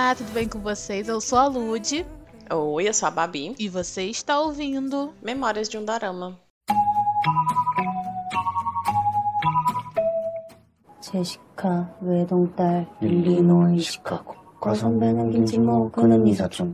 Olá, tudo bem com vocês? Eu sou a Lud. Oi, eu sou a Babi. E você está ouvindo Memórias de um Dorama. 제시카 외동딸 일리노이 시카고 과선배는 김치모 그는 이사촌.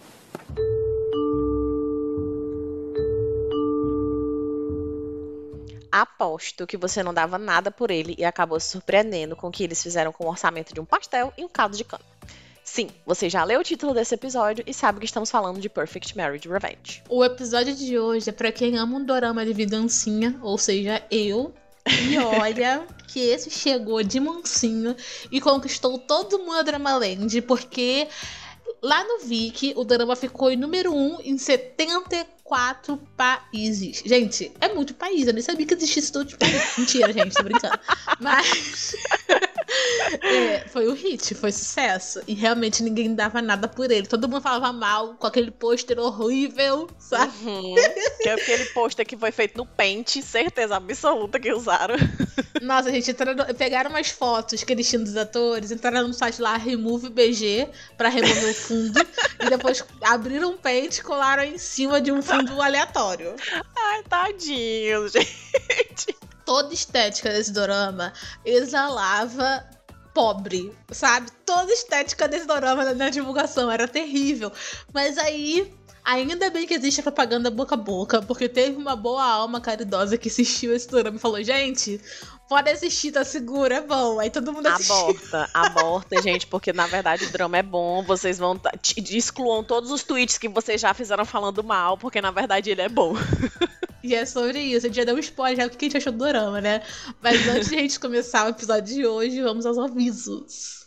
Aposto que você não dava nada por ele e acabou se surpreendendo com o que eles fizeram com o orçamento de um pastel e um caldo de cana. Sim, você já leu o título desse episódio e sabe que estamos falando de Perfect Marriage Revenge. O episódio de hoje é pra quem ama um dorama de vingancinha, ou seja, eu. E olha que esse chegou de mansinho e conquistou todo mundo da Dramaland, porque lá no Viki o dorama ficou em número 1 em 74 países. Gente, é muito país, eu nem sabia que existisse todo tipo. Mentira, gente, tô brincando. Mas foi um hit, foi sucesso. E realmente ninguém dava nada por ele. Todo mundo falava mal, com aquele pôster horrível, sabe? Que é aquele pôster que foi feito no Paint, certeza absoluta que usaram. Nossa, gente, pegaram umas fotos que eles tinham dos atores, entraram no site lá, Remove BG, pra remover o fundo, e depois abriram um Paint e colaram em cima de um fundo aleatório. Ai, tadinho, gente. Toda a estética desse dorama exalava pobre, sabe? Toda a estética desse dorama na divulgação era terrível. Mas aí, ainda bem que existe a propaganda boca a boca, porque teve uma boa alma caridosa que assistiu esse dorama e falou: gente, pode assistir, tá seguro, é bom. Aí todo mundo assistiu. Aborta, gente, porque na verdade o drama é bom. Vocês vão excluam todos os tweets que vocês já fizeram falando mal, porque na verdade ele é bom. E é sobre isso. A gente já deu um spoiler já do que a gente achou do dorama, né? Mas antes de a gente começar o episódio de hoje, vamos aos avisos.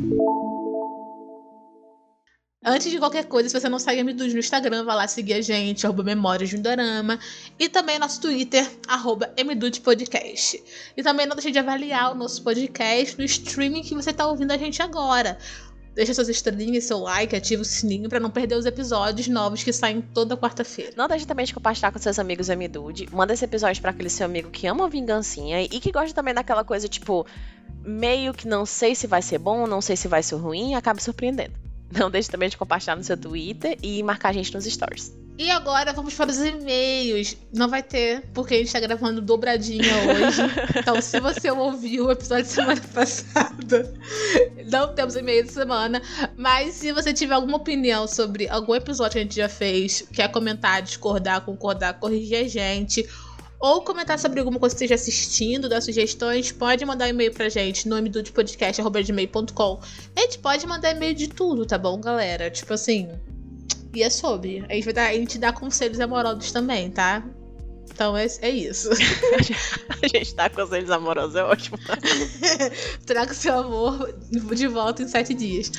Antes de qualquer coisa, se você não segue a Midude no Instagram, vai lá seguir a gente, @memórias de um dorama. E também nosso Twitter, @mdudepodcast. E também não deixe de avaliar o nosso podcast no streaming que você tá ouvindo a gente agora. Deixa suas estrelinhas, seu like, ativa o sininho pra não perder os episódios novos que saem toda quarta-feira. Não deixe também de compartilhar com seus amigos o Midude. Manda esse episódio pra aquele seu amigo que ama vingancinha e que gosta também daquela coisa, tipo, meio que não sei se vai ser bom, não sei se vai ser ruim e acaba surpreendendo. Não deixe também de compartilhar no seu Twitter e marcar a gente nos stories. E agora vamos para os e-mails. Não vai ter, porque a gente tá gravando dobradinha hoje. Então, se você ouviu o episódio de semana passada, não temos e-mail de semana. Mas se você tiver alguma opinião sobre algum episódio que a gente já fez, quer comentar, discordar, concordar, corrigir a gente, ou comentar sobre alguma coisa que esteja assistindo, dar sugestões, pode mandar e-mail pra gente no mdudepodcast@gmail.com. A gente pode mandar e-mail de tudo, tá bom, galera? Tipo assim, e é sobre. A gente dá conselhos amorosos também, tá? Então é isso. A gente dá conselhos amorosos, é ótimo. Traga seu amor de volta em 7 dias.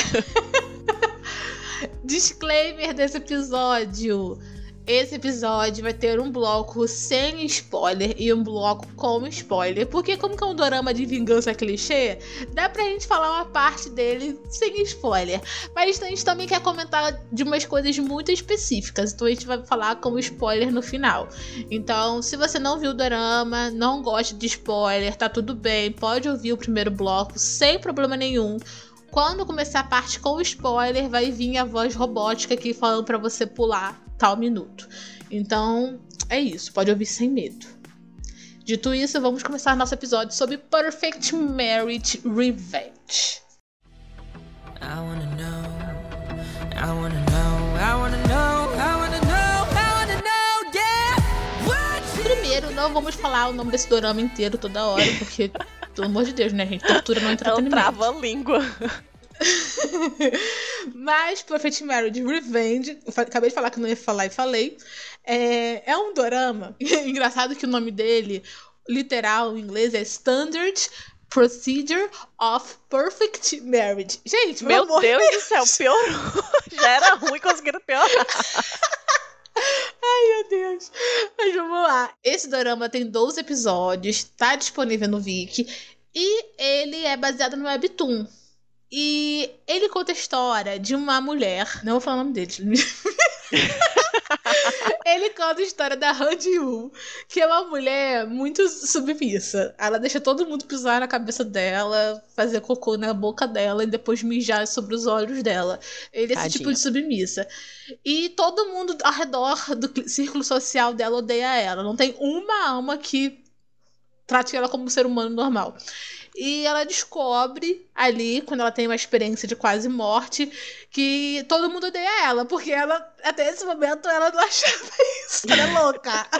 Disclaimer desse episódio. Esse episódio vai ter um bloco sem spoiler e um bloco com spoiler. Porque como que é um dorama de vingança clichê, dá pra gente falar uma parte dele sem spoiler. Mas a gente também quer comentar de umas coisas muito específicas. Então a gente vai falar com spoiler no final. Então, se você não viu o dorama, não gosta de spoiler, tá tudo bem. Pode ouvir o primeiro bloco sem problema nenhum. Quando começar a parte com spoiler, vai vir a voz robótica aqui falando pra você pular tal minuto. Então, é isso. Pode ouvir sem medo. Dito isso, vamos começar nosso episódio sobre Perfect Marriage Revenge. I wanna know, I wanna know, I wanna know, I wanna know, I wanna know, yeah! Primeiro, não vamos falar o nome desse dorama inteiro toda hora, porque, pelo amor de Deus, né, gente? Tortura não entretenimento. É um trava-língua. Mas Perfect Marriage Revenge, acabei de falar que não ia falar e falei, é um dorama. Engraçado que o nome dele, literal em inglês, é Standard Procedure of Perfect Marriage. Gente, meu Deus do céu, piorou. Já era ruim, conseguiram piorar. Ai, meu Deus. Mas vamos lá. Esse dorama tem 12 episódios, tá disponível no Viki e ele é baseado no Webtoon. E ele conta a história de uma mulher. Não vou falar o nome dele. Ele conta a história da Han Ji-woo, que é uma mulher muito submissa. Ela deixa todo mundo pisar na cabeça dela, fazer cocô na boca dela e depois mijar sobre os olhos dela. Ele é esse tipo Tadinha. de submissa. E todo mundo ao redor do círculo social dela odeia ela. Não tem uma alma que trate ela como um ser humano normal. E ela descobre ali, quando ela tem uma experiência de quase morte, que todo mundo odeia ela, porque ela, até esse momento, ela não achava isso. Ela é louca.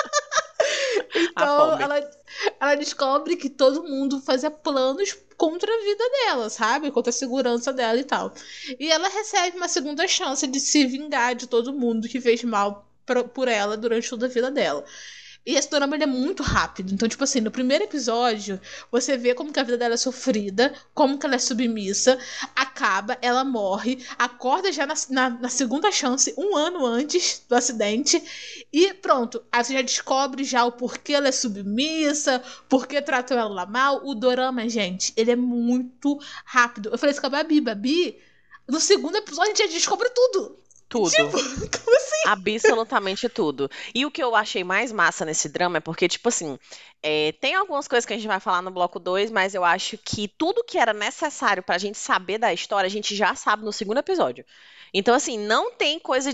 Então, ela descobre que todo mundo fazia planos contra a vida dela, sabe? Contra a segurança dela e tal. E ela recebe uma segunda chance de se vingar de todo mundo que fez mal por ela durante toda a vida dela. E esse dorama ele é muito rápido. Então, tipo assim, no primeiro episódio, você vê como que a vida dela é sofrida, como que ela é submissa, acaba, ela morre, acorda já na segunda chance, 1 ano antes do acidente, e pronto. Aí você já descobre já o porquê ela é submissa, porquê tratam ela mal. O dorama, gente, ele é muito rápido. Eu falei isso com a Babi, no segundo episódio a gente já descobre tudo. Tudo. Tipo, como assim? Absolutamente tudo. E o que eu achei mais massa nesse drama é porque, tipo assim, tem algumas coisas que a gente vai falar no bloco 2, mas eu acho que tudo que era necessário pra gente saber da história, a gente já sabe no segundo episódio. Então, assim, não tem coisa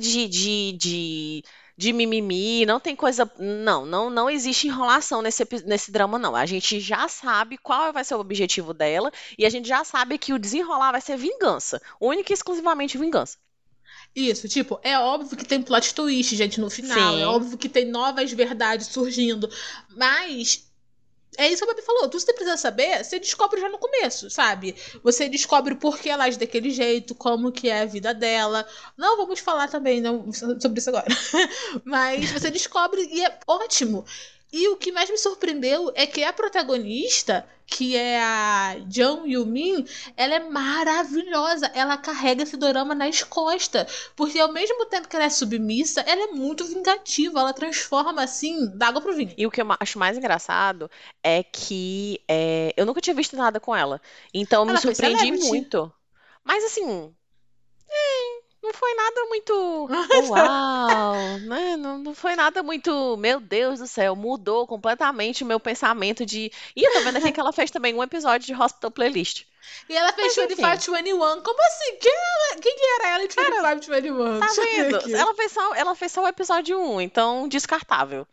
de mimimi, não tem coisa. Não existe enrolação nesse drama, não. A gente já sabe qual vai ser o objetivo dela e a gente já sabe que o desenrolar vai ser vingança. Única e exclusivamente vingança. Isso, tipo, é óbvio que tem plot twist, gente, no final. Sim. É óbvio que tem novas verdades surgindo. Mas é isso que a Babi falou. Tudo que você precisa saber, você descobre já no começo, sabe? Você descobre por que ela age daquele jeito, como que é a vida dela. Não vamos falar também não, sobre isso agora. Mas você descobre e é ótimo. E o que mais me surpreendeu é que a protagonista, que é a Jung Yoo-min, ela é maravilhosa. Ela carrega esse dorama nas costas. Porque ao mesmo tempo que ela é submissa, ela é muito vingativa. Ela transforma, assim, da água pro vinho. E o que eu acho mais engraçado é que eu nunca tinha visto nada com ela. Então eu me Ela foi surpreendi celebrity. muito. Mas assim, não foi nada muito uau, né? Não foi nada muito, meu Deus do céu, mudou completamente o meu pensamento de. E eu tô vendo aqui que ela fez também um episódio de Hospital Playlist. E ela fez Mas, enfim. 2521. Como assim? Quem que era ela em 2521? Tá Deixa eu ver vendo? aqui. Ela fez só o episódio 1, então descartável.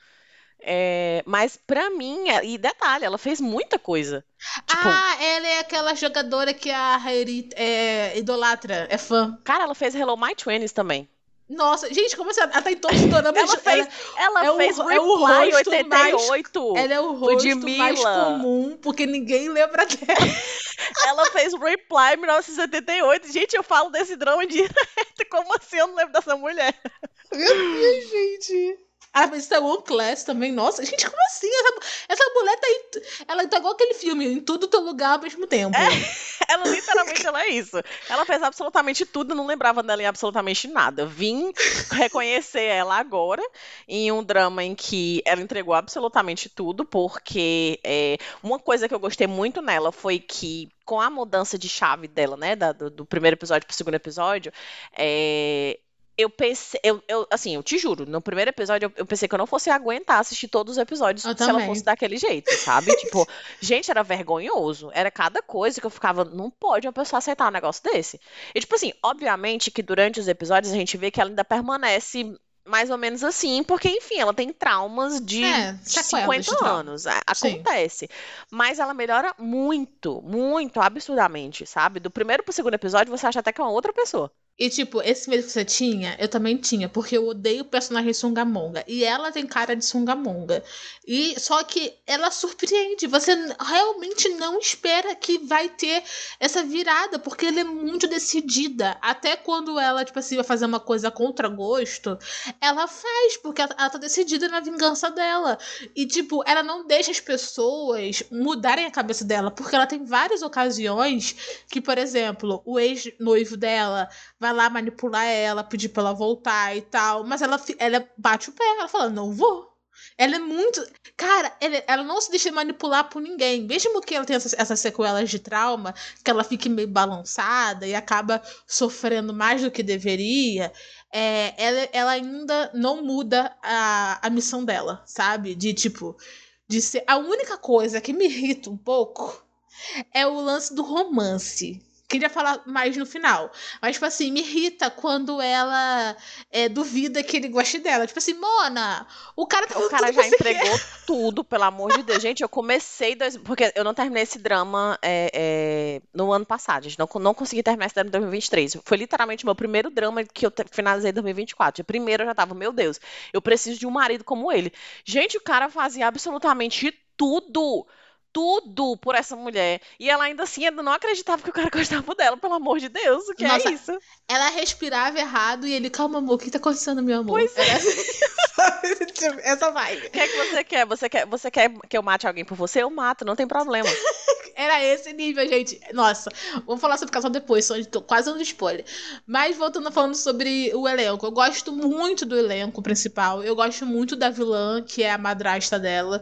Mas pra mim, e detalhe, ela fez muita coisa. Tipo, Ela é aquela jogadora que a Hairi idolatra, é fã. cara, ela fez Hello My Twenties também. Nossa, gente, como assim? Ela tá em todos os doramas. Ela fez o Reply rosto 88. Ela é o o rosto de mais Mila. comum, porque ninguém lembra dela. Ela fez Reply 1978. Gente, eu falo desse drama direto. Como assim eu não lembro dessa mulher? Meu Deus, gente. Mas isso é One Class também. Nossa, gente, como assim? Essa mulher tá ela tá igual aquele filme, em tudo teu lugar ao mesmo tempo. Ela literalmente ela é isso. Ela fez absolutamente tudo, eu não lembrava dela em absolutamente nada. Vim reconhecer ela agora em um drama em que ela entregou absolutamente tudo, porque uma coisa que eu gostei muito nela foi que com a mudança de chave dela, né, do primeiro episódio pro segundo episódio, eu pensei, assim, eu te juro, no primeiro episódio eu pensei que eu não fosse aguentar assistir todos os episódios se ela fosse daquele jeito, sabe? Tipo, gente, era vergonhoso. Era cada coisa que eu ficava, não pode uma pessoa aceitar um negócio desse. E, tipo assim, obviamente que durante os episódios a gente vê que ela ainda permanece mais ou menos assim, porque, enfim, ela tem traumas de 50 anos. Acontece. Mas ela melhora muito, muito, absurdamente, sabe? Do primeiro pro segundo episódio você acha até que é uma outra pessoa. E, tipo, esse medo que você tinha, eu também tinha, porque eu odeio o personagem Sungamonga. E ela tem cara de Sungamonga. Só que ela surpreende. Você realmente não espera que vai ter essa virada, porque ela é muito decidida. Até quando ela, tipo assim, vai fazer uma coisa contra gosto, ela faz, porque ela tá decidida na vingança dela. E, tipo, ela não deixa as pessoas mudarem a cabeça dela, porque ela tem várias ocasiões que, por exemplo, o ex-noivo dela vai lá manipular ela, pedir pra ela voltar e tal. Mas ela bate o pé, ela fala, não vou. Ela é muito. Cara, ela não se deixa manipular por ninguém. Mesmo que ela tenha essas sequelas de trauma, que ela fique meio balançada e acaba sofrendo mais do que deveria, ela ainda não muda a missão dela, sabe? De tipo. De ser. A única coisa que me irrita um pouco é o lance do romance. Queria falar mais no final. Mas, tipo assim, me irrita quando ela duvida que ele goste dela. Tipo assim, Mona, o cara tá O fazendo cara tudo que já você entregou quer. tudo, pelo amor de Deus. Gente, eu comecei. Porque eu não terminei esse drama no ano passado. Gente. Não consegui terminar esse drama em 2023. Foi literalmente o meu primeiro drama que eu finalizei em 2024. O primeiro eu já tava, meu Deus, eu preciso de um marido como ele. Gente, o cara fazia absolutamente tudo. Tudo por essa mulher. E ela ainda assim não acreditava que o cara gostava dela, pelo amor de Deus. O que é Nossa, isso? ela respirava errado e ele, calma, amor, o que tá acontecendo, meu amor? Pois Era assim, sabe? Tipo, essa vibe. O que é que você quer? Você quer que eu mate alguém por você? Eu mato, não tem problema. Era esse nível, gente. Nossa, vamos falar sobre o casal depois, só tô quase dando spoiler. Mas voltando falando sobre o elenco, eu gosto muito do elenco principal. Eu gosto muito da vilã, que é a madrasta dela.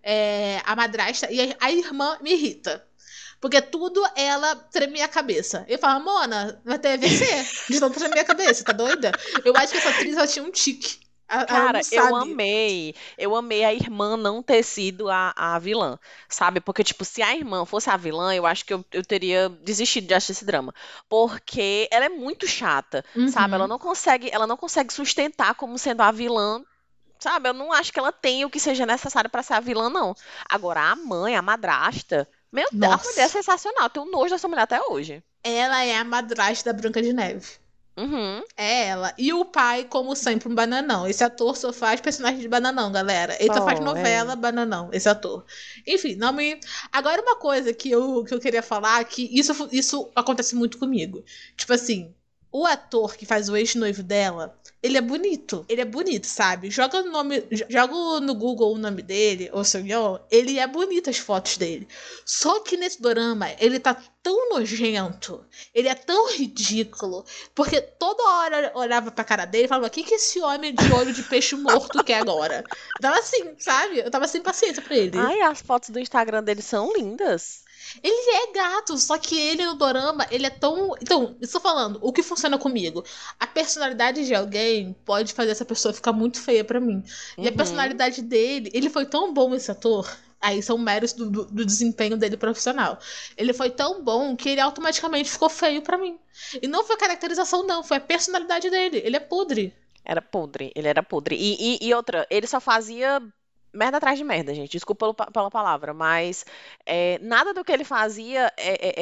A madrasta e a irmã me irrita. Porque tudo ela tremia a cabeça. Eu falo, Mona, vai ter AVC? De tanto tremer a cabeça, tá doida? Eu acho que essa atriz ela tinha um tique. Ela não Cara, eu sabe. amei. Eu amei a irmã não ter sido a vilã, sabe? Porque, tipo, se a irmã fosse a vilã, eu acho que eu teria desistido de assistir esse drama. Porque ela é muito chata, sabe? Uhum. Ela não consegue sustentar como sendo a vilã. Sabe, eu não acho que ela tenha o que seja necessário pra ser a vilã, não. Agora, a mãe, a madrasta, meu Deus, a mulher é Nossa. sensacional. Eu tenho nojo dessa mulher até hoje. Ela é a madrasta da Branca de Neve. Uhum. É ela. E o pai, como sempre, um bananão. Esse ator só faz personagem de bananão, galera. Ele só faz Oh, é. novela bananão, esse ator. Enfim, não me. Agora, uma coisa que eu queria falar, que isso acontece muito comigo. Tipo assim, o ator que faz o ex-noivo dela, ele é bonito. Ele é bonito, sabe? Joga no Google o nome dele, ou Sonhou, ele é bonito as fotos dele. Só que nesse dorama, ele tá tão nojento, ele é tão ridículo, porque toda hora eu olhava pra cara dele e falava: o que esse homem de olho de peixe morto quer agora? Eu tava assim, sabe? Eu tava sem paciência pra ele. Ai, as fotos do Instagram dele são lindas. Ele é gato, só que ele no dorama, ele é tão. Então, estou falando, o que funciona comigo? A personalidade de alguém pode fazer essa pessoa ficar muito feia pra mim. E a Uhum. personalidade dele, ele foi tão bom esse ator. Aí são méritos do desempenho dele profissional. Ele foi tão bom que ele automaticamente ficou feio pra mim. E não foi a caracterização, não, foi a personalidade dele. Ele é podre. Era podre, ele era podre. E outra, ele só fazia merda atrás de merda, gente. Desculpa pela palavra, mas nada do que ele fazia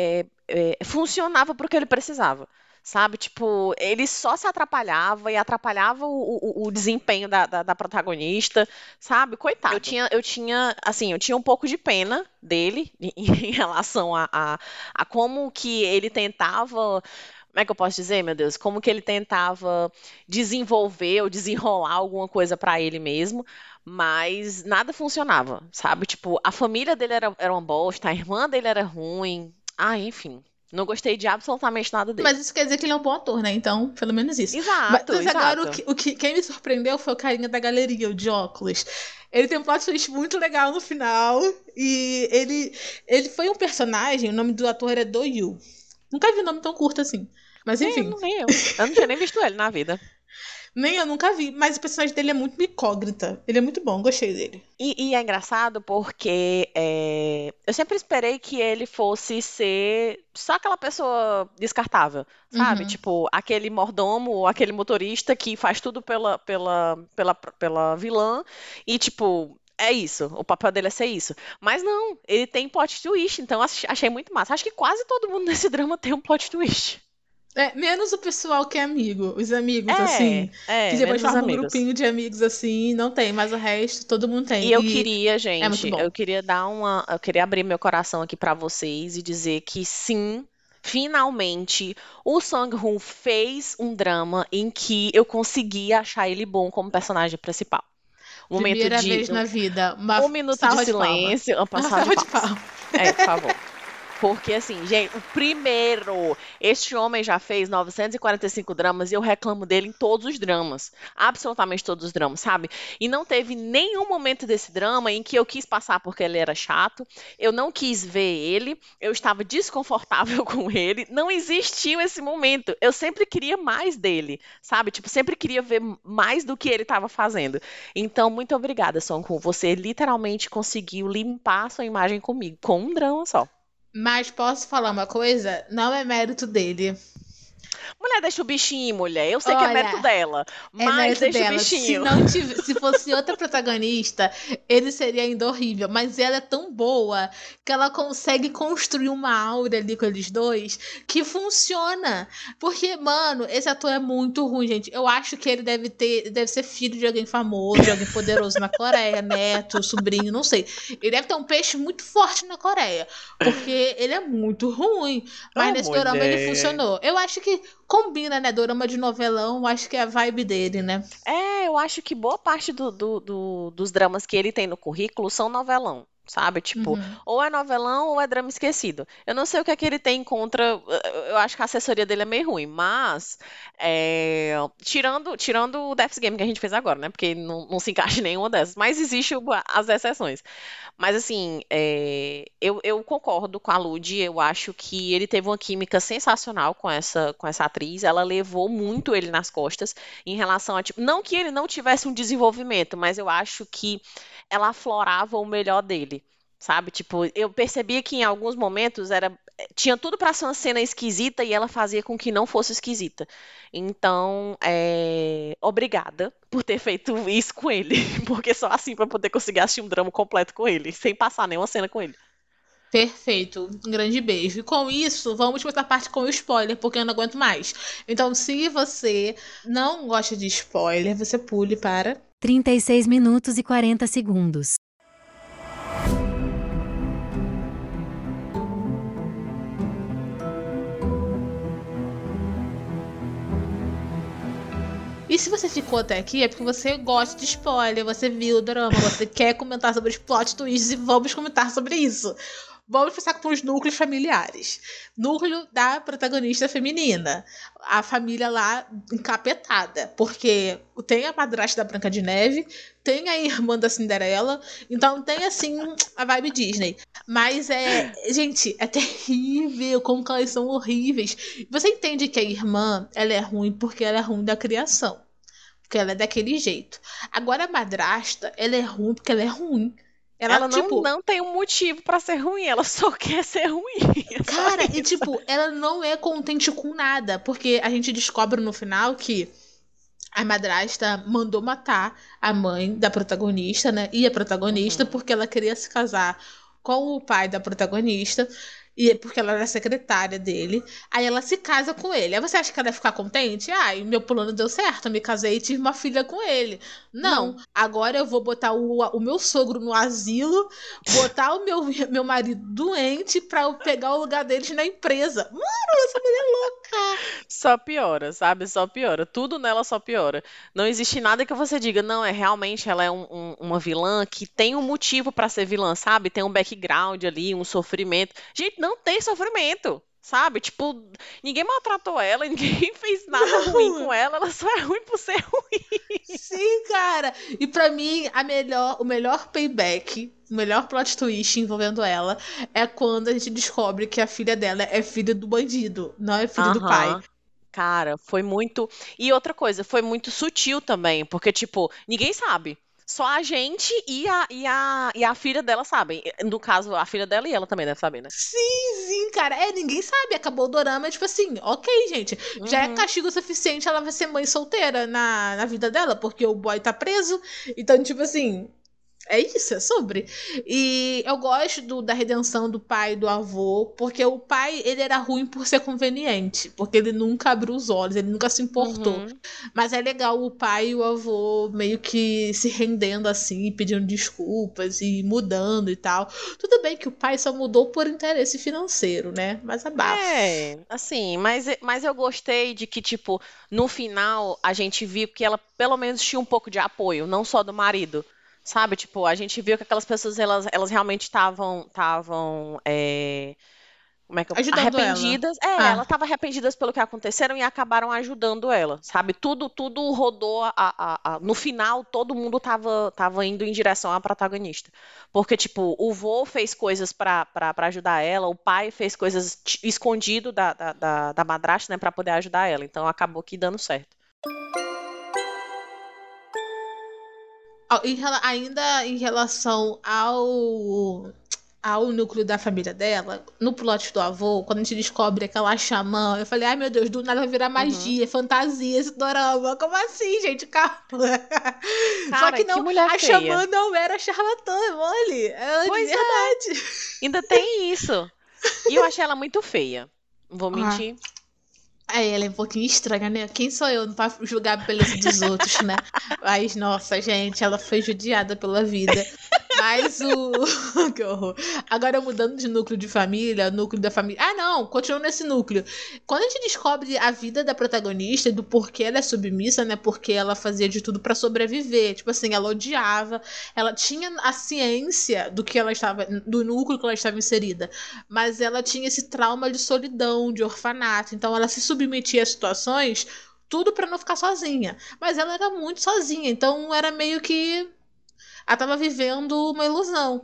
funcionava pro que ele precisava. Sabe? Tipo, ele só se atrapalhava e atrapalhava o desempenho da protagonista, sabe? Coitado. Eu tinha um pouco de pena dele em relação a como que ele tentava. Como é que eu posso dizer, meu Deus? Como que ele tentava desenvolver ou desenrolar alguma coisa pra ele mesmo, mas nada funcionava, sabe? Tipo, a família dele era uma bosta, a irmã dele era ruim. Ah, enfim. Não gostei de absolutamente nada dele. Mas isso quer dizer que ele é um bom ator, né? Então, pelo menos isso. Exato, Mas agora, exato. quem me surpreendeu foi o carinha da galeria, o de óculos. Ele tem um plot twist muito legal no final. E ele foi um personagem, o nome do ator é Do Yu. Nunca vi nome tão curto assim. Mas enfim, Nem eu. Eu não tinha nem visto ele na vida. nem eu nunca vi. Mas o personagem dele é muito incógnita. Ele é muito bom, gostei dele. E é engraçado porque eu sempre esperei que ele fosse ser só aquela pessoa descartável, sabe? Uhum. Tipo, aquele mordomo ou aquele motorista que faz tudo pela vilã e, tipo, é isso, o papel dele é ser isso. Mas não, ele tem plot twist, então achei muito massa. Acho que quase todo mundo nesse drama tem um plot twist. Menos o pessoal que é amigo. Os amigos, assim. Que depois Menos os formam um amigos. grupinho de amigos assim. Não tem, mas o resto todo mundo E tem. eu E queria, é muito gente, bom. eu queria abrir meu coração aqui pra vocês e dizer que sim, finalmente o Song-hoon fez um drama em que eu consegui achar ele bom como personagem principal. Um momento Primeira de vez na vida. Uma um minuto de salva de palma. silêncio, uma Uma passada de salva de palmas. palma. Por favor. Porque, assim, gente, o primeiro, este homem já fez 945 dramas e eu reclamo dele em todos os dramas. Absolutamente todos os dramas, sabe? E não teve nenhum momento desse drama em que eu quis passar porque ele era chato, eu não quis ver ele, eu estava desconfortável com ele. Não existiu esse momento. Eu sempre queria mais dele, sabe? Tipo, sempre queria ver mais do que ele estava fazendo. Então, muito obrigada, Sonko. Você literalmente conseguiu limpar a sua imagem comigo com um drama só. Mas posso falar uma coisa? Não é mérito dele. Mulher, deixa o bichinho, mulher. Eu sei que é mérito Olha, dela, é mas mérito deixa o dela. Se bichinho. não tivesse, se fosse outra protagonista, ele seria ainda horrível. Mas ela é tão boa que ela consegue construir uma aura ali com eles dois que funciona. Porque, mano, esse ator é muito ruim, gente. Eu acho que ele deve ser filho de alguém famoso, de alguém poderoso na Coreia, neto, sobrinho, não sei. Ele deve ter um peixe muito forte na Coreia, porque ele é muito ruim. Mas Ô, nesse dorama ele mulher. funcionou. Eu acho que combina, né? Dorama de novelão, acho que é a vibe dele, né? É, eu acho que boa parte dos dramas que ele tem no currículo são novelão, sabe? Tipo, Uhum. ou é novelão ou é drama esquecido. Eu não sei o que é que ele tem contra. Eu acho que a assessoria dele é meio ruim, mas. Tirando o Death's Game que a gente fez agora, né? Porque não se encaixa em nenhuma dessas. Mas existe as exceções. Mas assim, eu concordo com a Lud, eu acho que ele teve uma química sensacional com essa atriz, ela levou muito ele nas costas em relação a, tipo, não que ele não tivesse um desenvolvimento, mas eu acho que ela aflorava o melhor dele, sabe? Tipo, eu percebia que em alguns momentos tinha tudo pra ser uma cena esquisita e ela fazia com que não fosse esquisita. Então, obrigada por ter feito isso com ele, porque só assim pra poder conseguir assistir um drama completo com ele, sem passar nenhuma cena com ele. Perfeito. Um grande beijo. E com isso, vamos para a parte com spoiler, porque eu não aguento mais. Então, se você não gosta de spoiler, você pule para 36 minutos e 40 segundos. E se você ficou até aqui, é porque você gosta de spoiler, você viu o drama, você quer comentar sobre os plot twists e vamos comentar sobre isso. Vamos começar com os núcleos familiares. Núcleo da protagonista feminina. A família lá encapetada. Porque tem a madrasta da Branca de Neve, tem a irmã da Cinderela, então tem assim a vibe Disney. Mas gente, é terrível como que elas são horríveis. Você entende que a irmã, ela é ruim porque ela é ruim da criação. Porque ela é daquele jeito. Agora a madrasta, ela é ruim porque ela é ruim. Ela, Ela não, tipo, não tem um motivo pra ser ruim, ela só quer ser ruim. É só cara, e isso. tipo, ela não é contente com nada. Porque a gente descobre no final que a madrasta mandou matar a mãe da protagonista, né? E a protagonista, Uhum. porque ela queria se casar com o pai da protagonista. E porque ela era secretária dele. Aí ela se casa com ele. Aí você acha que ela vai ficar contente? Ai, meu plano deu certo. Eu me casei e tive uma filha com ele. Não. Não. Agora eu vou botar o meu sogro no asilo, botar o meu marido doente pra eu pegar o lugar deles na empresa. Mano, essa mulher é louca. Só piora, sabe? Só piora. Tudo nela só piora. Não existe nada que você diga, não, realmente ela é uma vilã que tem um motivo pra ser vilã, sabe? Tem um background ali, um sofrimento. Gente, não tem sofrimento, sabe? Tipo, ninguém maltratou ela, ninguém fez nada ruim com ela só é ruim por ser ruim. Sim, cara. E pra mim, o melhor payback, o melhor plot twist envolvendo ela é quando a gente descobre que a filha dela é filha do bandido, não é filha do pai. Aham. Cara, foi muito. E outra coisa, foi muito sutil também, porque, tipo, ninguém sabe. Só a gente e a filha dela sabem. No caso, a filha dela e ela também deve saber, né? Sim, sim, cara. Ninguém sabe. Acabou o dorama, tipo assim, ok, gente. Já é Uhum. castigo suficiente ela vai ser mãe solteira na vida dela, porque o boy tá preso. Então, tipo assim, é isso, é sobre. E eu gosto da redenção do pai e do avô, porque o pai, ele era ruim por ser conveniente, porque ele nunca abriu os olhos, ele nunca se importou. Uhum. Mas é legal o pai e o avô meio que se rendendo assim, pedindo desculpas e mudando e tal. Tudo bem que o pai só mudou por interesse financeiro, né? Mas abafo. Assim, mas eu gostei de que, tipo, no final a gente viu que ela pelo menos tinha um pouco de apoio, não só do marido. Sabe, tipo, a gente viu que aquelas pessoas, elas realmente estavam Como é que Ajudando ela. arrependidas. Ah. Ela tava arrependidas pelo que aconteceram e acabaram ajudando ela, sabe? Tudo rodou no final todo mundo tava indo em direção à protagonista. Porque tipo, o vô fez coisas pra ajudar ela, o pai fez coisas escondido da madrasta, né, pra poder ajudar ela. Então acabou que dando certo. Ainda em relação ao núcleo da família dela, no plot do avô, quando a gente descobre aquela xamã, eu falei, ai meu Deus, do nada vai virar magia, fantasia esse dorama. Como assim, gente? Calma. Só Cara, que que não, mulher a feia. xamã não era charlatã, mole. Ela de Pois é. verdade. Ainda tem isso. E eu achei ela muito feia. Não vou mentir. Ela é um pouquinho estranha, né? Quem sou eu pra julgar a beleza dos outros, né? Mas, nossa, gente, ela foi judiada pela vida. Mas que horror. Agora, mudando de núcleo de família, núcleo da família. Ah, não, continuando nesse núcleo. Quando a gente descobre a vida da protagonista e do porquê ela é submissa, né? Porque ela fazia de tudo pra sobreviver. Tipo assim, ela odiava, ela tinha a ciência do que ela estava, do núcleo que ela estava inserida. Mas ela tinha esse trauma de solidão, de orfanato. Então, ela se submetia a situações, tudo pra não ficar sozinha. Mas ela era muito sozinha, então era meio que ela tava vivendo uma ilusão.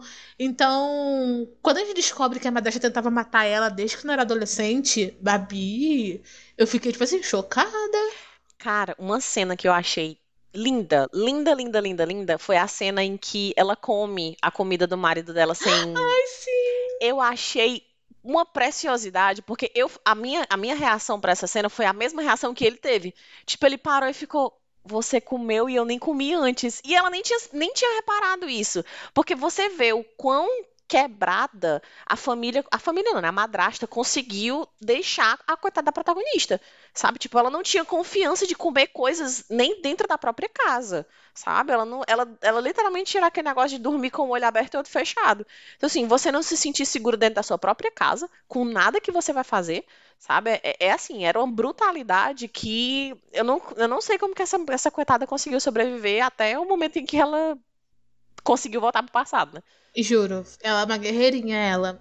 Então, quando a gente descobre que a madrasta tentava matar ela desde que não era adolescente, Babi, eu fiquei, tipo assim, chocada. Cara, uma cena que eu achei linda, linda, linda, linda, linda, foi a cena em que ela come a comida do marido dela sem. Ai, sim. Eu achei uma preciosidade, porque a minha reação pra essa cena foi a mesma reação que ele teve. Tipo, ele parou e ficou. Você comeu e eu nem comi antes. E ela nem tinha reparado isso. Porque você vê o quão quebrada a família não, né? A madrasta conseguiu deixar a coitada da protagonista. Sabe? Tipo, ela não tinha confiança de comer coisas nem dentro da própria casa. Sabe? Ela literalmente tinha aquele negócio de dormir com o olho aberto e o outro fechado. Então, assim, você não se sentir seguro dentro da sua própria casa, com nada que você vai fazer, sabe? Assim, era uma brutalidade que eu não sei como que essa coitada conseguiu sobreviver até o momento em que ela conseguiu voltar pro passado, né? Juro, ela é uma guerreirinha, ela.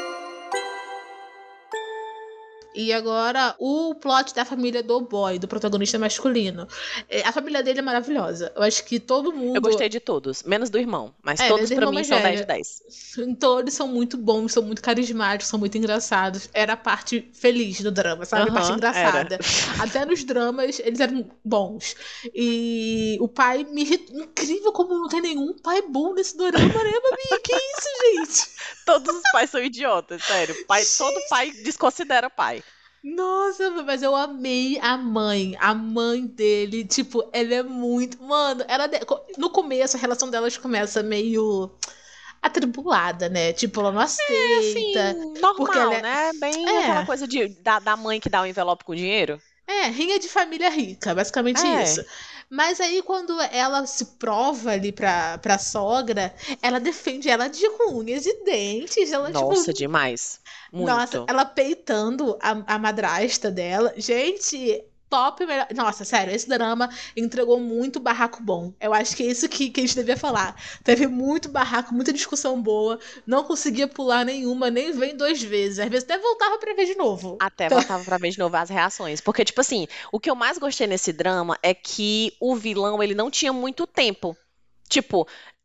E agora, o plot da família do boy, do protagonista masculino. A família dele é maravilhosa. Eu acho que todo mundo. Eu gostei de todos, menos do irmão, mas Meus todos pra irmãos mim mais são 10 de velhos. 10. Então, eles são muito bons, são muito carismáticos, são muito engraçados. Era a parte feliz do drama, sabe? A parte engraçada. Até nos dramas, eles eram bons. E o pai me irritou. Incrível como não tem nenhum pai bom nesse dorama, né, Babi? Que isso, gente? Todos os pais são idiotas, sério. Todo pai desconsidera pai. Nossa, mas eu amei a mãe. A mãe dele, tipo, ela é muito. Mano, no começo, a relação delas começa meio atribulada, né? Tipo, ela não aceita. Assim, normal, porque ela né? Bem aquela coisa da mãe que dá o envelope com dinheiro. Rinha de família rica, basicamente isso. Mas aí, quando ela se prova ali pra sogra, ela defende ela de unhas e dentes. Ela, Nossa, tipo, demais. Muito. nossa, ela peitando a madrasta dela. Gente, top. Melhor. Nossa, sério, esse drama entregou muito barraco bom. Eu acho que é isso que a gente devia falar. Teve muito barraco, muita discussão boa. Não conseguia pular nenhuma, nem vem 2 vezes. Às vezes até voltava pra ver de novo. Até voltava pra ver de novo as reações. Porque, tipo assim, o que eu mais gostei nesse drama é que o vilão, ele não tinha muito tempo. Tipo,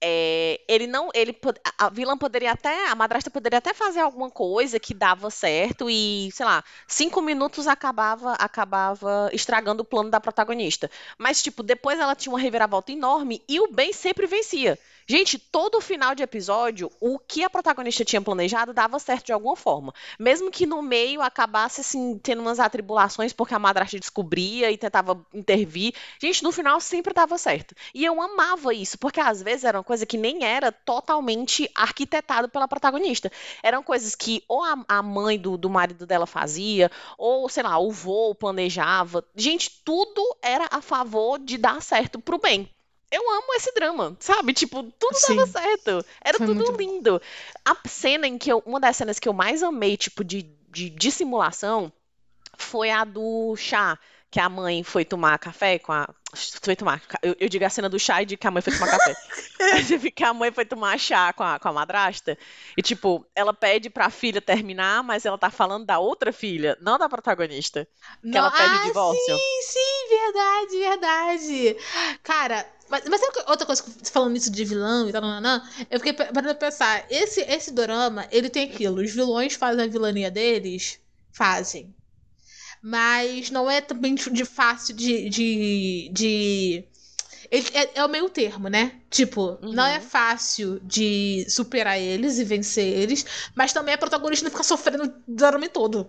a vilã poderia até, a madrasta poderia até fazer alguma coisa que dava certo e, sei lá, 5 minutos acabava estragando o plano da protagonista. Mas, tipo, depois ela tinha uma reviravolta enorme e o bem sempre vencia. Gente, todo final de episódio, o que a protagonista tinha planejado dava certo de alguma forma. Mesmo que no meio acabasse, assim, tendo umas atribulações porque a madrasta descobria e tentava intervir. Gente, no final sempre dava certo. E eu amava isso, porque às vezes era uma coisa que nem era totalmente arquitetado pela protagonista. Eram coisas que ou a mãe do marido dela fazia, ou, sei lá, o vô planejava. Gente, tudo era a favor de dar certo pro bem. Eu amo esse drama, sabe? Tipo, tudo dava certo. Era tudo lindo. A cena em que uma das cenas que eu mais amei, tipo, de dissimulação, foi a do chá. que a mãe foi tomar café com a. Foi tomar. Eu digo a cena do chá e digo que a mãe foi tomar café. Que a mãe foi tomar chá com a madrasta. E, tipo, ela pede pra filha terminar, mas ela tá falando da outra filha, não da protagonista. Que ela pede o divórcio. Sim, verdade, verdade. Cara, mas sabe outra coisa, falando isso de vilão e tal, eu fiquei parando pra pensar, esse dorama, ele tem aquilo, os vilões fazem a vilania deles, fazem. Mas não é também de fácil de é o meio termo, né? Tipo, não é fácil de superar eles e vencer eles, mas também a protagonista não fica sofrendo o drama todo.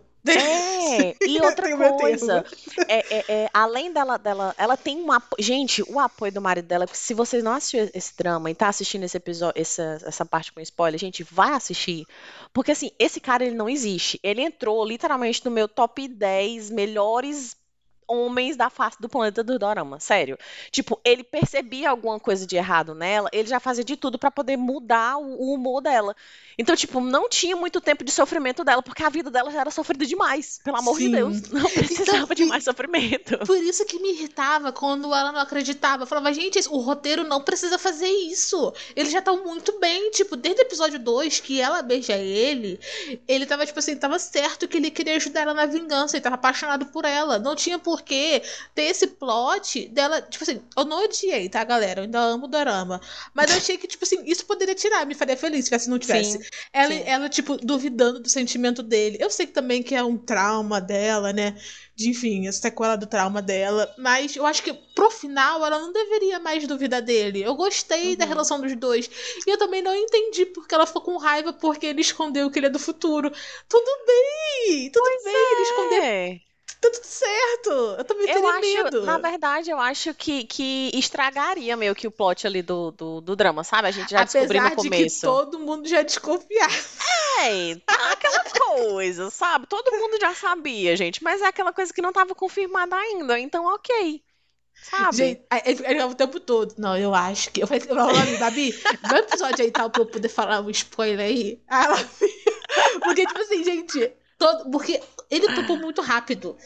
E outra Tem o meio coisa, termo. além ela tem um apoio. Gente, o apoio do marido dela, se vocês não assistiram esse drama e tá assistindo esse episódio, essa parte com spoiler, gente, vai assistir. Porque assim, esse cara ele não existe. Ele entrou literalmente no meu top 10 melhores homens da face do planeta do dorama, sério. Tipo, ele percebia alguma coisa de errado nela, ele já fazia de tudo pra poder mudar o humor dela. Então, tipo, não tinha muito tempo de sofrimento dela, porque a vida dela já era sofrida demais, pelo amor de Deus. Sim. Não precisava Então, de mais sofrimento. por isso que me irritava quando ela não acreditava. Eu falava, gente, o roteiro não precisa fazer isso. Eles já estão muito bem. Tipo, desde o episódio 2, que ela beija ele tava, tipo assim, tava certo que ele queria ajudar ela na vingança. Ele tava apaixonado por ela. Não tinha por que ter esse plot dela. Tipo assim, eu não odiei, tá, galera? Eu ainda amo o dorama. Mas eu achei que, tipo assim, isso poderia tirar. Me faria feliz se não tivesse. Sim, Ela, tipo, duvidando do sentimento dele. Eu sei que também que é um trauma dela, né? Enfim, essa sequela do trauma dela. Mas eu acho que pro final ela não deveria mais duvidar dele. Eu gostei da relação dos dois. E eu também não entendi porque ela ficou com raiva porque ele escondeu que ele é do futuro. Tudo bem ele escondeu. Tá tudo certo. Eu também teria medo. Na verdade, eu acho que estragaria meio que o plot ali do drama, sabe? A gente já descobriu no Apesar de começo. que todo mundo já desconfiava. Tá aquela coisa, sabe? Todo mundo já sabia, gente, mas é aquela coisa que não tava confirmada ainda, então ok, sabe? Gente, ele ficava o tempo todo. Não, eu acho que. Eu falei pra mim, Babi, vai um episódio aí tal pra eu poder falar um spoiler aí. Aí ela porque, tipo assim, gente. Porque ele topou muito rápido.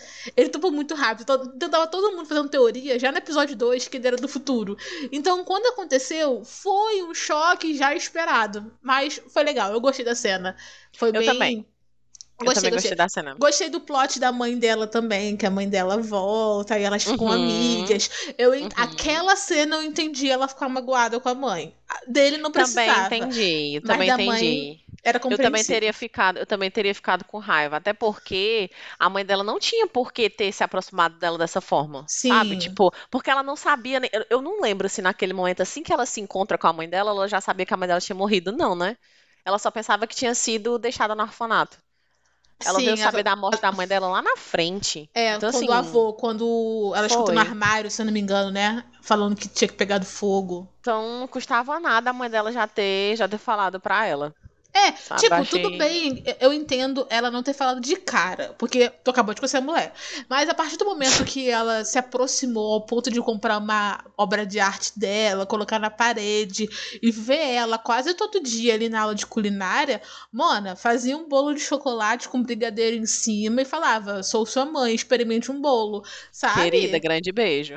Então tava todo mundo fazendo teoria já no episódio 2 que ele era do futuro. Então, quando aconteceu, foi um choque já esperado. Mas foi legal, eu gostei da cena. Foi Eu bem. também. Eu também gostei da cena. Gostei do plot da mãe dela também, que a mãe dela volta e elas ficam amigas. Aquela cena eu entendi ela ficar magoada com a mãe. Dele não precisava. Também entendi, Mas da mãe era Eu compreensível. também teria ficado com raiva, até porque a mãe dela não tinha por que ter se aproximado dela dessa forma, sabe? Sim. Tipo, porque ela não sabia, eu não lembro se naquele momento, assim que ela se encontra com a mãe dela, ela já sabia que a mãe dela tinha morrido, não, né? Ela só pensava que tinha sido deixada no orfanato. Ela veio Sim, saber da morte da mãe dela lá na frente. Então, quando assim, o avô, quando ela escuta no foi. armário, se eu não me engano, né? Falando que tinha que pegar do fogo. Então, não custava nada a mãe dela já ter falado pra ela, sabe? Tipo, tudo bem, eu entendo ela não ter falado de cara, porque tu acabou de conhecer a mulher. Mas a partir do momento que ela se aproximou ao ponto de comprar uma obra de arte dela, colocar na parede e ver ela quase todo dia ali na aula de culinária, mona, fazia um bolo de chocolate com brigadeiro em cima e falava: sou sua mãe, experimente um bolo, sabe? Querida, grande beijo.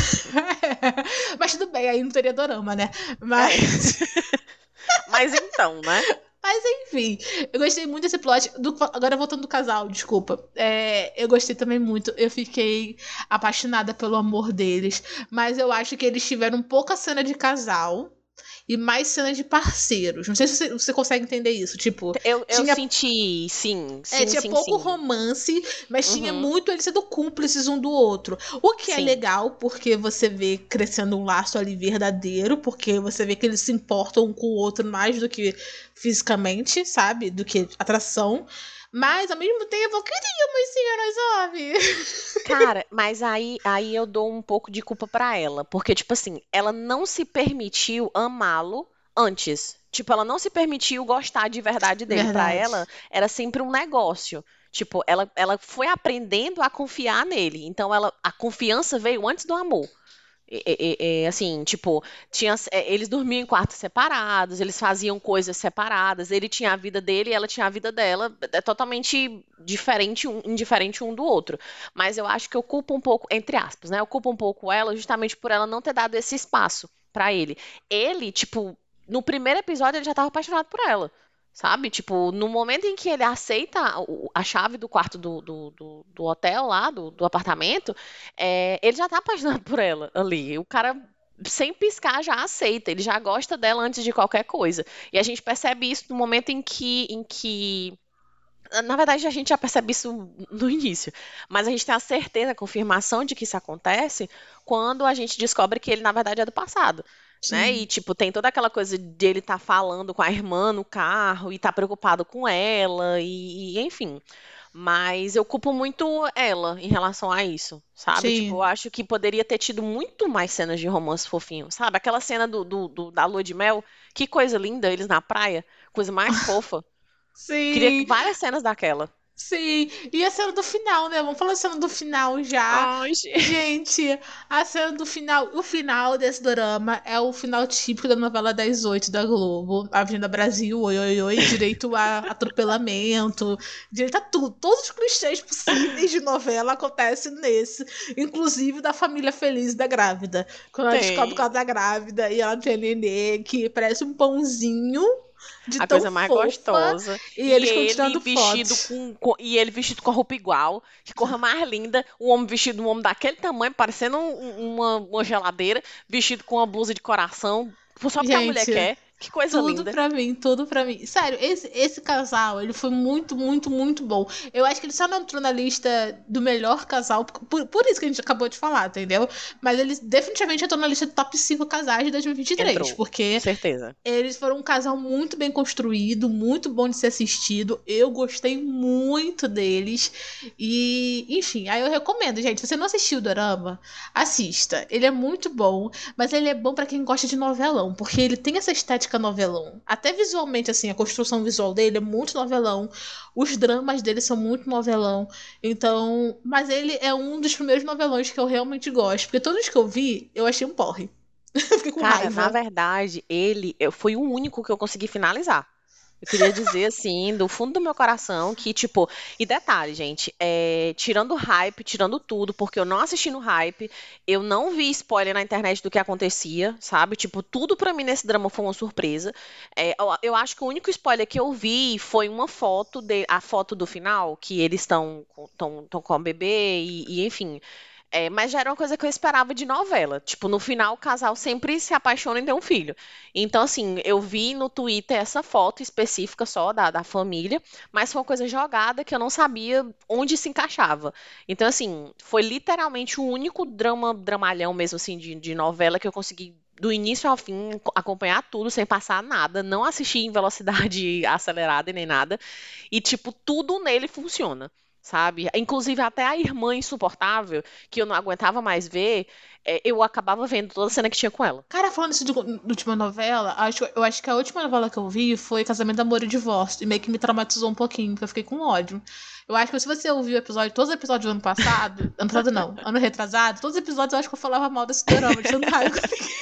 Mas tudo bem, aí não teria dorama, né? Mas. Mas então, né? Mas enfim, eu gostei muito desse plot. Agora voltando do casal, desculpa. Eu gostei também muito. Eu fiquei apaixonada pelo amor deles. Mas eu acho que eles tiveram pouca cena de casal e mais cenas de parceiros. Não sei se você consegue entender isso. Tipo, Eu tinha, senti, sim, tinha pouco sim. romance, mas tinha muito eles sendo cúmplices um do outro. O que é Sim. legal, porque você vê crescendo um laço ali verdadeiro, porque você vê que eles se importam um com o outro mais do que fisicamente, sabe? Do que atração. Mas, ao mesmo tempo, eu queria uma cena, sabe? Cara, mas aí eu dou um pouco de culpa pra ela. Porque, tipo assim, ela não se permitiu amá-lo antes. Tipo, ela não se permitiu gostar de verdade dele. Pra Verdade. ela, era sempre um negócio. Tipo, ela foi aprendendo a confiar nele. Então, a confiança veio antes do amor. Assim, tipo, eles dormiam em quartos separados, eles faziam coisas separadas, ele tinha a vida dele e ela tinha a vida dela, é totalmente indiferente um do outro. Mas eu acho que eu culpo um pouco, entre aspas, né? Eu culpo um pouco ela justamente por ela não ter dado esse espaço pra ele. Ele, tipo, no primeiro episódio ele já tava apaixonado por ela. Sabe? Tipo, no momento em que ele aceita a chave do quarto do hotel lá, do apartamento, ele já tá apaixonado por ela ali. O cara, sem piscar, já aceita. Ele já gosta dela antes de qualquer coisa. E a gente percebe isso no momento em que. Na verdade, a gente já percebe isso no início. Mas a gente tem a certeza, a confirmação de que isso acontece quando a gente descobre que ele, na verdade, é do passado. Né? E, Sim. tipo, tem toda aquela coisa de ele estar falando com a irmã no carro e tá preocupado com ela, enfim. Mas eu culpo muito ela em relação a isso, sabe? Tipo, eu Sim. acho que poderia ter tido muito mais cenas de romance fofinho, sabe? Aquela cena da lua de mel, que coisa linda, eles na praia, coisa mais fofa. Queria Sim. várias cenas daquela. Sim, e a cena do final, né? Vamos falar da cena do final já. Ai, gente. Gente, a cena do final, o final desse dorama é o final típico da novela das 8 da Globo. Avenida Brasil, oi, oi, oi, direito a atropelamento, direito a tudo. Todos os clichês possíveis de novela acontecem nesse. Inclusive da família feliz da grávida. Quando ela descobre que Tem ela tá grávida e ela tem nenê, que parece um pãozinho de a tão coisa mais fofa. gostosa. E E eles ele continuando vestido fotos. e ele vestido com a roupa igual, que corra mais linda. O homem vestido, um homem daquele tamanho, parecendo uma geladeira, vestido com uma blusa de coração, só porque a mulher Gente, quer. Que coisa tudo linda. pra mim, tudo pra mim. Sério, esse casal, ele foi muito, muito, muito bom. Eu acho que ele só não entrou na lista do melhor casal, por isso que a gente acabou de falar, entendeu? Mas ele definitivamente entrou na lista do top 5 casais de 2023, Entrou, com porque certeza. eles foram um casal muito bem construído, muito bom de ser assistido. Eu gostei muito deles. E, enfim, aí eu recomendo, gente. Se você não assistiu o Dorama, assista. Ele é muito bom, mas ele é bom pra quem gosta de novelão, porque ele tem essa estética novelão. Até visualmente, assim, a construção visual dele é muito novelão. Os dramas dele são muito novelão. Então, mas ele é um dos primeiros novelões que eu realmente gosto, porque todos que eu vi, eu achei um porre. Eu fiquei com Cara, na raiva. verdade, foi o único que eu consegui finalizar. Eu queria dizer, assim, do fundo do meu coração, que, tipo, e detalhe, gente, tirando o hype, tirando tudo, porque eu não assisti no hype, eu não vi spoiler na internet do que acontecia, sabe? Tipo, tudo pra mim nesse drama foi uma surpresa. Eu acho que o único spoiler que eu vi foi uma foto, a foto do final, que eles estão com a bebê, enfim. Mas já era uma coisa que eu esperava de novela. Tipo, no final, o casal sempre se apaixona e tem um filho. Então, assim, eu vi no Twitter essa foto específica só da família, mas foi uma coisa jogada que eu não sabia onde se encaixava. Então, assim, foi literalmente o único dramalhão mesmo, assim, de novela que eu consegui. Do início ao fim, acompanhar tudo sem passar nada, não assistir em velocidade acelerada e nem nada. E, tipo, tudo nele funciona, sabe? Inclusive, até a irmã insuportável, que eu não aguentava mais ver, eu acabava vendo toda a cena que tinha com ela. Cara, falando isso de última novela, eu acho que a última novela que eu vi foi Casamento, Amor e Divórcio. E meio que me traumatizou um pouquinho, porque eu fiquei com ódio. Eu acho que se você ouviu todos os episódios do ano passado. Ano passado não, ano retrasado, todos os episódios eu acho que eu falava mal desse dorama, de tanto raiva que eu fiquei.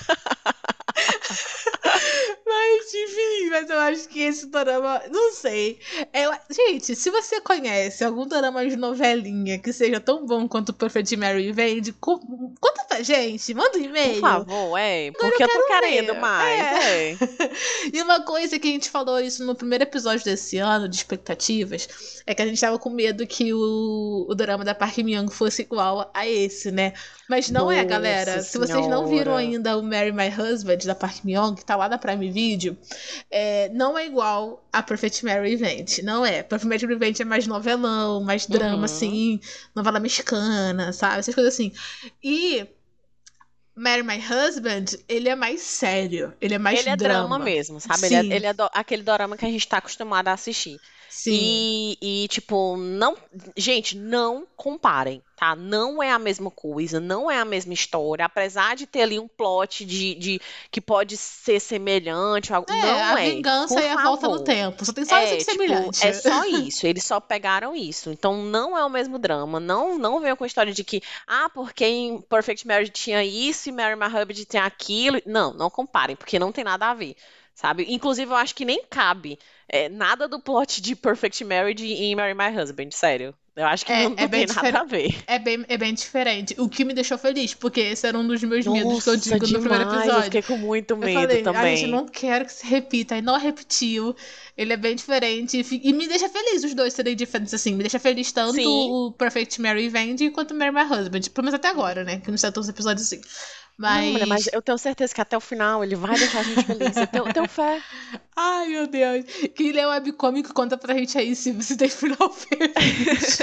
Mas, enfim, mas eu acho que esse dorama, não sei. Gente, se você conhece algum dorama de novelinha que seja tão bom quanto o Perfect Mary Vende, conta pra gente, manda um Por e-mail. favor, Agora eu porque eu tô quero querendo ver. mais, E uma coisa que a gente falou isso no primeiro episódio desse ano, de expectativas, é que a gente tava com medo que o drama da Park Min-young fosse igual a esse, né? Mas não é, Nossa galera. Se vocês não viram senhora. ainda o Marry My Husband da Park Min-young, que tá lá na Prime Video, não é igual a Perfect Mary Event. Não é. Perfect Mary Event é mais novelão, mais drama, Uhum. assim, novela mexicana, sabe? Essas coisas assim. E Marry My Husband, ele é mais sério, ele é mais Ele é drama drama. mesmo, sabe? Sim, Ele é aquele dorama que a gente tá acostumado a assistir. Sim. E, tipo, não. Gente, não comparem, tá? Não é a mesma coisa, não é a mesma história. Apesar de ter ali um plot que pode ser semelhante, A não é. vingança Por e a volta no favor. tempo. Só tem só isso de Tipo, semelhante. é só isso. Eles só pegaram isso. Então não é o mesmo drama. Não venham com a história de que, porque em Perfect Marriage tinha isso e Mary My Husband tem aquilo. Não comparem, porque não tem nada a ver. Sabe? Inclusive, eu acho que nem cabe nada do plot de Perfect Marriage em Marry My Husband, sério. Eu acho que não É bem tem nada a ver. É bem diferente. O que me deixou feliz, porque esse era um dos meus medos que eu Nossa, digo no primeiro demais. Eu episódio. fiquei com muito Eu medo falei, gente, eu também. não quero que se repita. E não repetiu. Ele é bem diferente. E me deixa feliz os dois serem diferentes, assim. Me deixa feliz tanto Sim. o Perfect Mary Vendi quanto o Marry My Husband. Pelo menos até agora, né? Que não sai tantos episódios assim. Não, mulher, mas eu tenho certeza que até o final ele vai deixar a gente feliz. Eu tenho fé. Ai, meu Deus. Quem lê o webcomic conta pra gente aí se tem final feliz.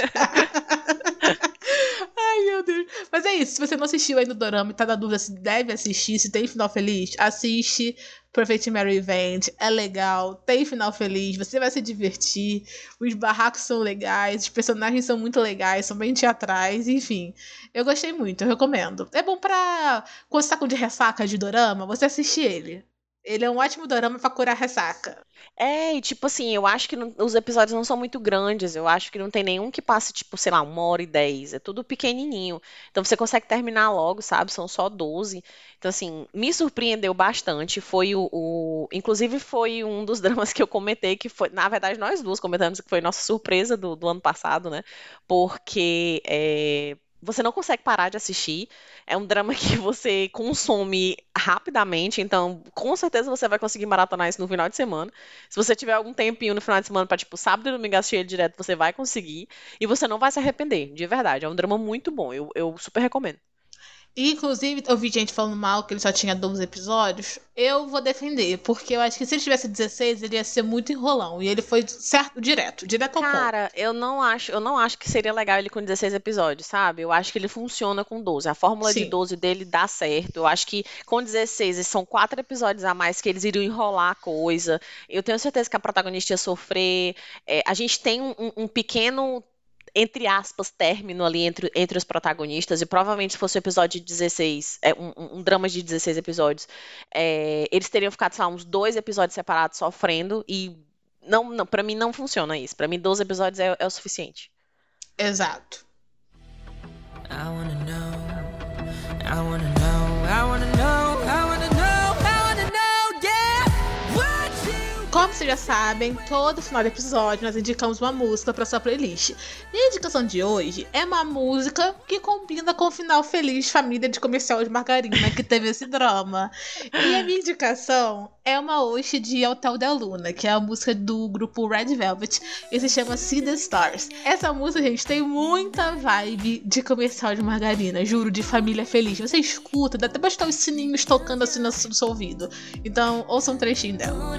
Ai, meu Deus. Mas é isso. Se você não assistiu ainda o dorama e tá na dúvida se deve assistir, se tem final feliz, assiste Perfect Mary Event. É legal. Tem final feliz. Você vai se divertir. Os barracos são legais. Os personagens são muito legais. São bem teatrais. Enfim. Eu gostei muito. Eu recomendo. É bom pra... Quando você tá com de ressaca de dorama, você assiste ele. Ele é um ótimo dorama pra curar ressaca. E tipo assim, eu acho que os episódios não são muito grandes. Eu acho que não tem nenhum que passe, tipo, sei lá, 1h10. É tudo pequenininho. Então você consegue terminar logo, sabe? São só 12. Então, assim, me surpreendeu bastante. Foi inclusive, foi um dos dramas que eu comentei, que foi. Na verdade, nós duas comentamos que foi nossa surpresa do ano passado, né? Porque. Você não consegue parar de assistir. É um drama que você consome rapidamente, então com certeza você vai conseguir maratonar isso no final de semana. Se você tiver algum tempinho no final de semana pra, tipo, sábado e domingo assistir ele direto, você vai conseguir. E você não vai se arrepender, de verdade. É um drama muito bom. Eu super recomendo. E, inclusive, eu vi gente falando mal que ele só tinha 12 episódios. Eu vou defender, porque eu acho que se ele tivesse 16, ele ia ser muito enrolão. E ele foi certo, direto ao ponto. Cara, eu não acho que seria legal ele com 16 episódios, sabe? Eu acho que ele funciona com 12. A fórmula de Sim. 12 dele dá certo. Eu acho que com 16, são 4 episódios a mais que eles iriam enrolar a coisa. Eu tenho certeza que a protagonista ia sofrer. A gente tem um pequeno, entre aspas, término ali entre os protagonistas, e provavelmente se fosse um episódio de 16, um drama de 16 episódios, eles teriam ficado, sei lá, uns 2 episódios separados sofrendo, e não, pra mim não funciona isso. Pra mim 12 episódios é o suficiente. Exato. I wanna know, I wanna know, I wanna know, I wanna know, I wanna know, yeah, what you... Como vocês já sabem, todo final de episódio nós indicamos uma música para sua playlist. E a indicação de hoje é uma música que combina com o final feliz família de comercial de margarina que teve esse drama. E a minha indicação é uma Oshi de Hotel da Luna, que é a música do grupo Red Velvet, e se chama See the Stars. Essa música, gente, tem muita vibe de comercial de margarina, juro, de família feliz. Você escuta, dá até pra estar os sininhos tocando assim no seu ouvido. Então, ouça um trechinho dela.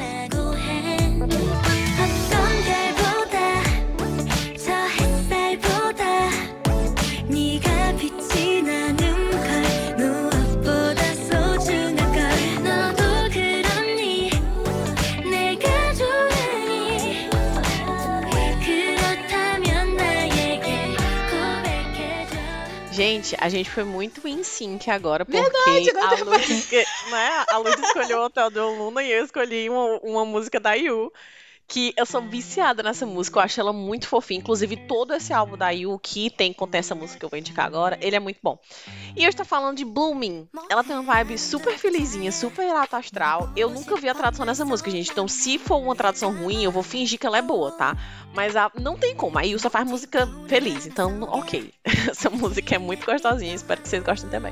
Gente, a gente foi muito in sync agora, porque Verdade, agora a Luz escolheu o Hotel da Luna e eu escolhi uma música da IU, que eu sou viciada nessa música, eu acho ela muito fofinha. Inclusive, todo esse álbum da IU que contém essa música que eu vou indicar agora, ele é muito bom. E eu estou falando de Blooming. Ela tem uma vibe super felizinha, super alto astral. Eu nunca vi a tradução dessa música, gente. Então, se for uma tradução ruim, eu vou fingir que ela é boa, tá? Mas não tem como. A IU só faz música feliz. Então, ok. Essa música é muito gostosinha. Espero que vocês gostem também.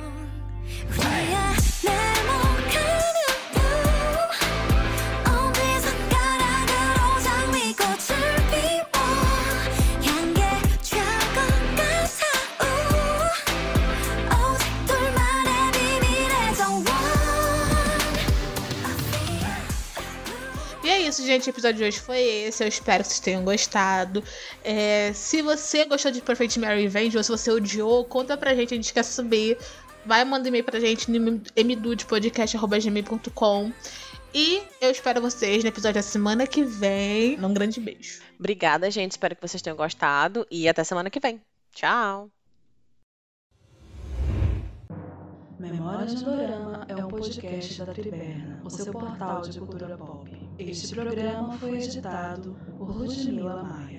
E é isso, gente. O episódio de hoje foi esse. Eu espero que vocês tenham gostado. Se você gostou de Perfect Mary Revenge ou se você odiou, conta pra gente. A gente quer saber. Vai mandar e-mail pra gente no mdudepodcast@gmail.com. E eu espero vocês no episódio da semana que vem. Um grande beijo. Obrigada, gente. Espero que vocês tenham gostado. E até semana que vem. Tchau! Memórias do Dorama é um podcast da Triberna, o seu portal de cultura pop. Este programa foi editado por Ludmila Maia.